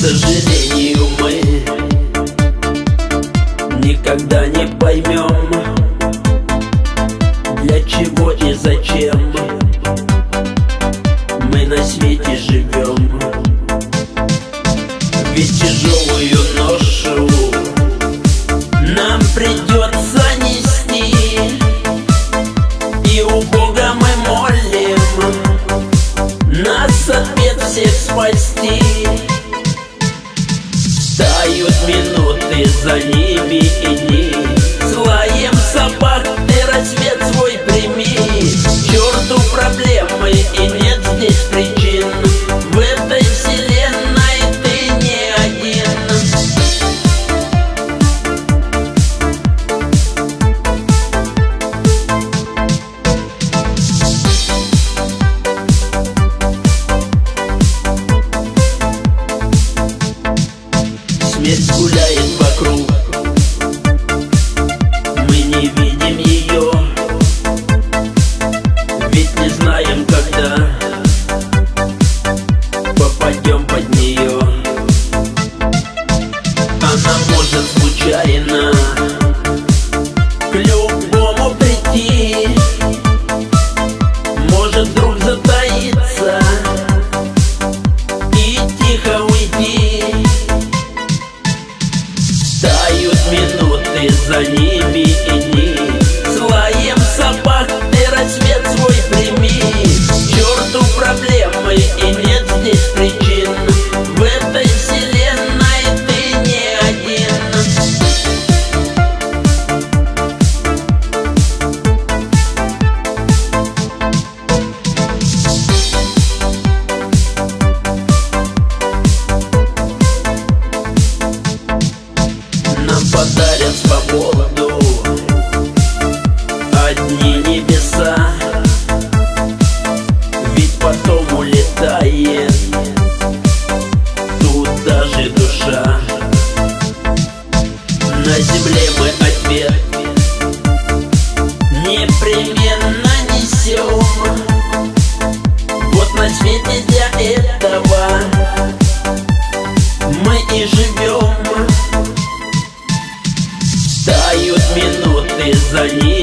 сожалению, мы никогда не поймем, для чего и зачем мы на свете живем. Ведь тяжелую ношу нам придется нести, и у Бога мы молим нас от бед всех спасти. Тают минуты, за ними и дни, слоем собак ты рассвет свой прими. К черту проблемы, и нет здесь причин, в этой вселенной ты не один. Смерть гуляет вокруг, мы не видим ее, ведь не знаем, когда попадем под нее. Она может случайно к любому прийти, может вдруг затаиться и тихо уйти. Тают минуты, за ними и дни, слоем собак ты рассвет свой прими. К черту проблемы, и нет здесь причин, в этой вселенной ты не один. Нам подарят свободу одни небеса, ведь потом улетает тут даже душа. На земле мы ответ непременно несем, вот на свете для этого мы и живем. Тают минуты, за ними